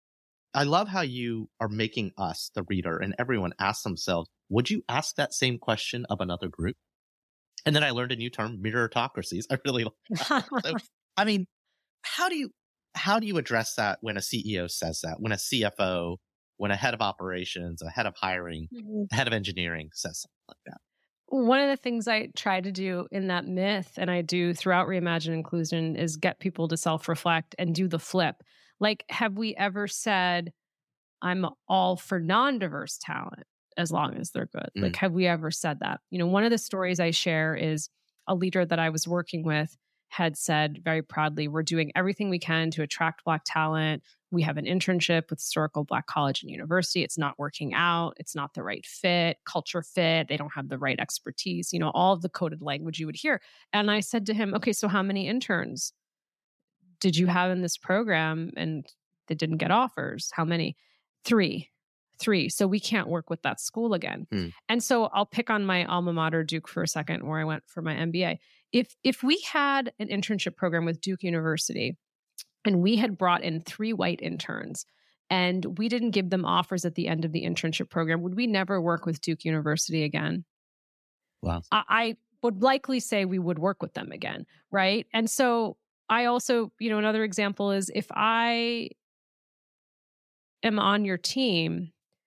I love how you are making us, the reader, and everyone ask themselves, would you ask that same question of another group? And then I learned a new term, meritocracies. I really like that. So, I mean, how do you address that when a CEO says that, when a CFO, when a head of operations, a head of hiring, a head of engineering says something like that? One of the things I try to do in that myth, and I do throughout Reimagine Inclusion, is get people to self-reflect and do the flip. Like, have we ever said, I'm all for non-diverse talent as long as they're good? Like, have we ever said that? One of the stories I share is a leader that I was working with had said very proudly, we're doing everything we can to attract Black talent. We have an internship with historical Black college and university. It's not working out. It's not the right fit, culture fit. They don't have the right expertise, all of the coded language you would hear. And I said to him, okay, so how many interns did you have in this program and they didn't get offers? How many? 3. So we can't work with that school again. And so I'll pick on my alma mater, Duke, for a second, where I went for my MBA. If we had an internship program with Duke University and we had brought in 3 white interns and we didn't give them offers at the end of the internship program, would we never work with Duke University again? Wow. I would likely say we would work with them again, right? And so I also, another example is if I am on your team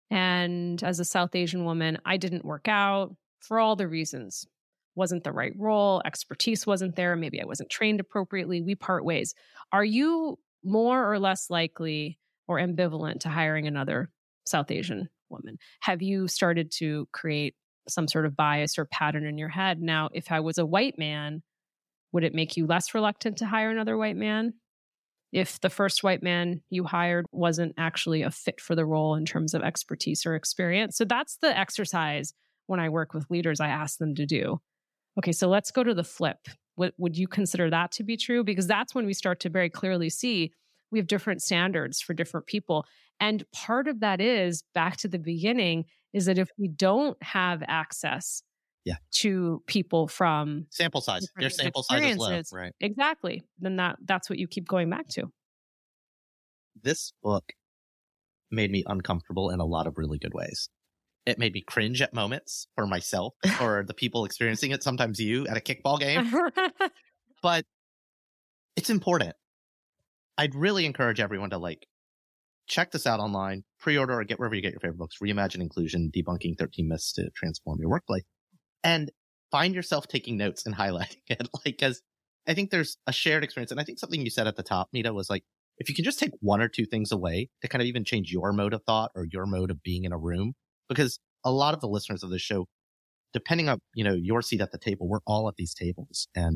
And as a South Asian woman, I didn't work out for all the reasons. Wasn't the right role, expertise wasn't there, maybe I wasn't trained appropriately. We part ways. Are you more or less likely or ambivalent to hiring another South Asian woman? Have you started to create some sort of bias or pattern in your head? Now, if I was a white man, would it make you less reluctant to hire another white man? If the first white man you hired wasn't actually a fit for the role in terms of expertise or experience. So that's the exercise when I work with leaders, I ask them to do. Okay, so let's go to the flip. Would you consider that to be true? Because that's when we start to very clearly see we have different standards for different people. And part of that is, back to the beginning, is that if we don't have access to people from sample size, your sample size is low, right? Exactly. Then that's what you keep going back to. This book made me uncomfortable in a lot of really good ways. It made me cringe at moments for myself or the people experiencing it, sometimes you at a kickball game. But it's important. I'd really encourage everyone to check this out online, pre-order or get wherever you get your favorite books, Reimagine Inclusion, Debunking 13 Myths to Transform Your Workplace. And find yourself taking notes and highlighting it. Because I think there's a shared experience. And I think something you said at the top, Mita, was if you can just take one or two things away to kind of even change your mode of thought or your mode of being in a room, because a lot of the listeners of this show, depending on, your seat at the table, we're all at these tables. And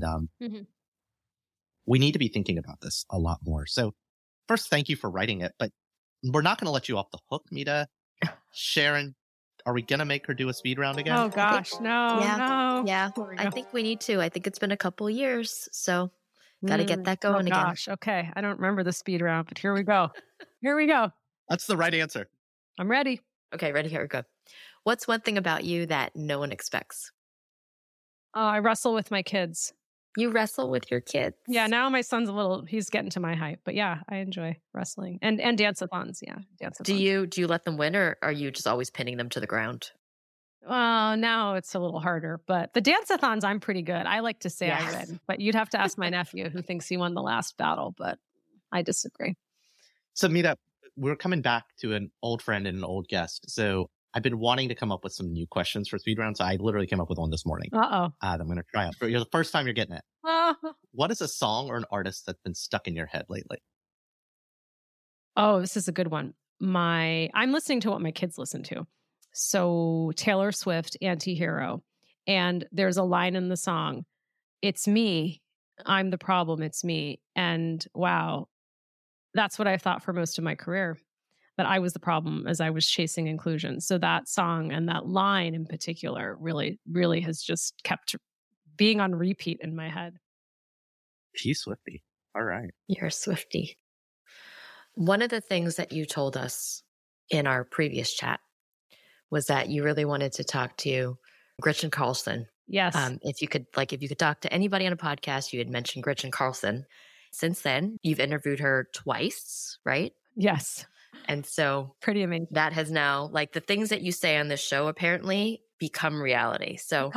we need to be thinking about this a lot more. So first, thank you for writing it, but we're not going to let you off the hook, Mita. Sharon, are we going to make her do a speed round again? Oh, gosh, no. Yeah, I think we need to. I think it's been a couple years, so got to get that going again. Gosh, okay. I don't remember the speed round, but here we go. Here we go. That's the right answer. I'm ready. Okay, ready? Here we go. What's one thing about you that no one expects? I wrestle with my kids. You wrestle with your kids? Yeah, now my son's he's getting to my height. But yeah, I enjoy wrestling and dance-a-thons. Yeah, dance-a-thons. Do you let them win, or are you just always pinning them to the ground? Now it's a little harder, but the dance-a-thons, I'm pretty good. I like to say I win, but you'd have to ask my nephew who thinks he won the last battle, but I disagree. So Mita, we're coming back to an old friend and an old guest. So I've been wanting to come up with some new questions for speed round. So I literally came up with one this morning. That I'm going to try out. You're the first time you're getting it. What is a song or an artist that's been stuck in your head lately? Oh, this is a good one. I'm listening to what my kids listen to. So Taylor Swift, Anti-Hero. And there's a line in the song, "It's me. I'm the problem. It's me." And wow, that's what I thought for most of my career, that I was the problem as I was chasing inclusion. So that song and that line in particular really, really has just kept being on repeat in my head. She's Swiftie. All right. You're a Swiftie. One of the things that you told us in our previous chat was that you really wanted to talk to Gretchen Carlson. Yes. If you could talk to anybody on a podcast, you had mentioned Gretchen Carlson. Since then, you've interviewed her twice, right? Yes. And so pretty amazing. That has now, the things that you say on this show apparently become reality. So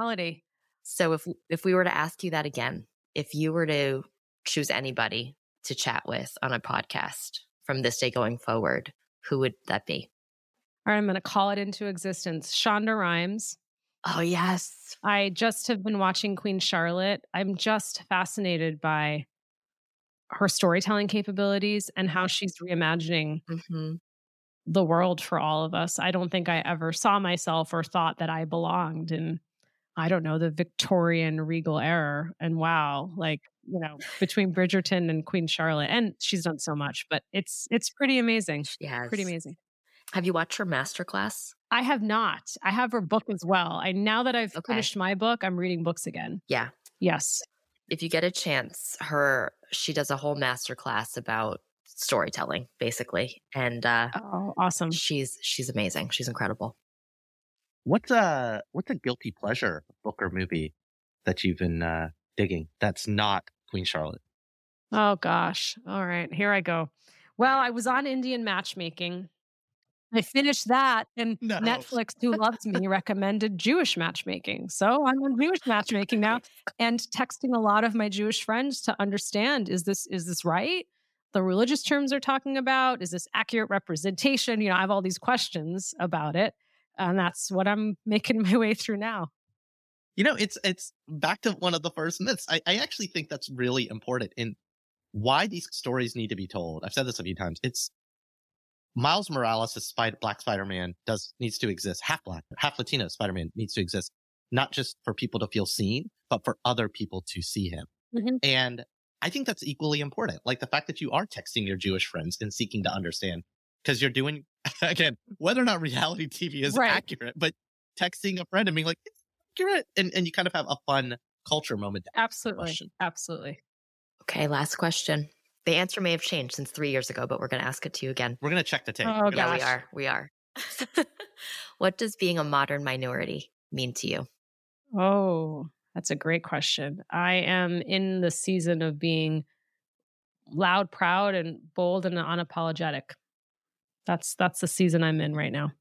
if we were to ask you that again, if you were to choose anybody to chat with on a podcast from this day going forward, who would that be? All right, I'm going to call it into existence. Shonda Rhimes. Oh, yes. I just have been watching Queen Charlotte. I'm just fascinated by her storytelling capabilities and how she's reimagining the world for all of us. I don't think I ever saw myself or thought that I belonged in, I don't know, the Victorian regal era. And wow, between Bridgerton and Queen Charlotte, and she's done so much, but it's pretty amazing. Yes. Pretty amazing. Have you watched her masterclass? I have not. I have her book as well. Now that I've finished my book, I'm reading books again. Yeah. Yes. If you get a chance, she does a whole masterclass about storytelling, basically. And awesome. She's amazing. She's incredible. What's a guilty pleasure book or movie that you've been digging that's not Queen Charlotte? Oh gosh. All right, here I go. Well, I was on Indian Matchmaking. I finished that, and Netflix, who loves me, recommended Jewish matchmaking. So I'm on Jewish matchmaking now, and texting a lot of my Jewish friends to understand, is this right? the religious terms they're talking about? Is this accurate representation? I have all these questions about it. And that's what I'm making my way through now. It's back to one of the first myths. I actually think that's really important in why these stories need to be told. I've said this a few times. It's Miles Morales' Black Spider-Man needs to exist. Half Black, half Latino Spider-Man needs to exist, not just for people to feel seen, but for other people to see him. Mm-hmm. And I think that's equally important. Like the fact that you are texting your Jewish friends and seeking to understand, because you're doing, again, whether or not reality TV is accurate, but texting a friend and being like, it's accurate. And you kind of have a fun culture moment. Absolutely. Absolutely. Okay, last question. The answer may have changed since 3 years ago, but we're going to ask it to you again. We're going to check the tape. Oh, yeah, gosh. we are. What does being a modern minority mean to you? Oh, that's a great question. I am in the season of being loud, proud, and bold and unapologetic. That's the season I'm in right now.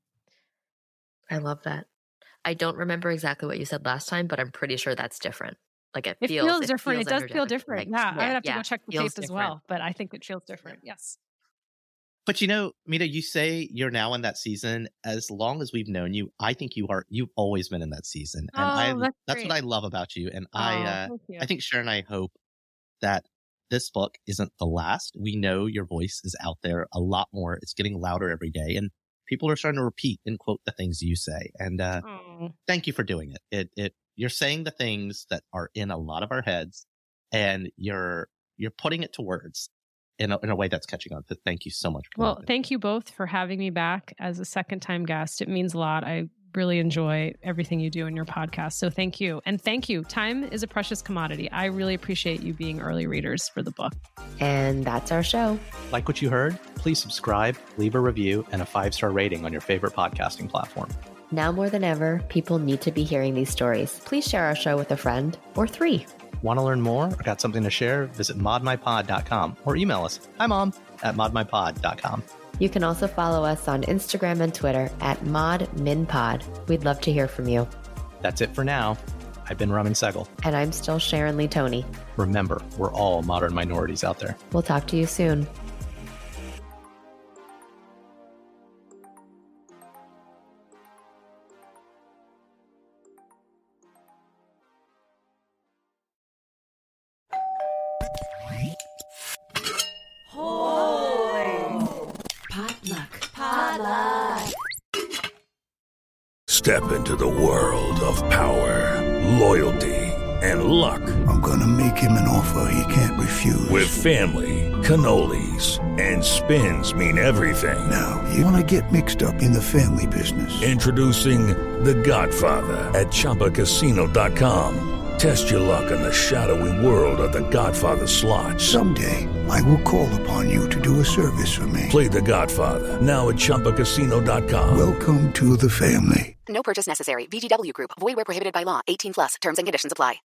I love that. I don't remember exactly what you said last time, but I'm pretty sure that's different. Like it feels different. It does feel different. Yeah, I would have to go check the tape as well, but I think it feels different. Yes. But Mita, you say you're now in that season. As long as we've known you, I think you've always been in that season. And that's what I love about you. And I think Sharon and I hope that this book isn't the last. We know your voice is out there a lot more. It's getting louder every day. And people are starting to repeat and quote the things you say. And thank you for doing it. You're saying the things that are in a lot of our heads, and you're putting it to words in a way that's catching on. So thank you so much. Well, thank you both for having me back as a second-time guest. It means a lot. I really enjoy everything you do in your podcast. So thank you. And thank you. Time is a precious commodity. I really appreciate you being early readers for the book. And that's our show. Like what you heard? Please subscribe, leave a review, and a 5-star rating on your favorite podcasting platform. Now more than ever, people need to be hearing these stories. Please share our show with a friend or 3. Want to learn more or got something to share? Visit modmypod.com or email us, himom@modmypod.com. You can also follow us on Instagram and Twitter @modminpod. We'd love to hear from you. That's it for now. I've been Raman Segal. And I'm still Sharon Lee Tony. Remember, we're all modern minorities out there. We'll talk to you soon. Step into the world of power, loyalty, and luck. I'm gonna make him an offer he can't refuse. With family, cannolis, and spins mean everything. Now, you wanna get mixed up in the family business. Introducing The Godfather at ChumbaCasino.com. Test your luck in the shadowy world of The Godfather slot. Someday, I will call upon you to do a service for me. Play The Godfather, now at ChumbaCasino.com. Welcome to the family. No purchase necessary. VGW Group. Void where prohibited by law. 18+. Terms and conditions apply.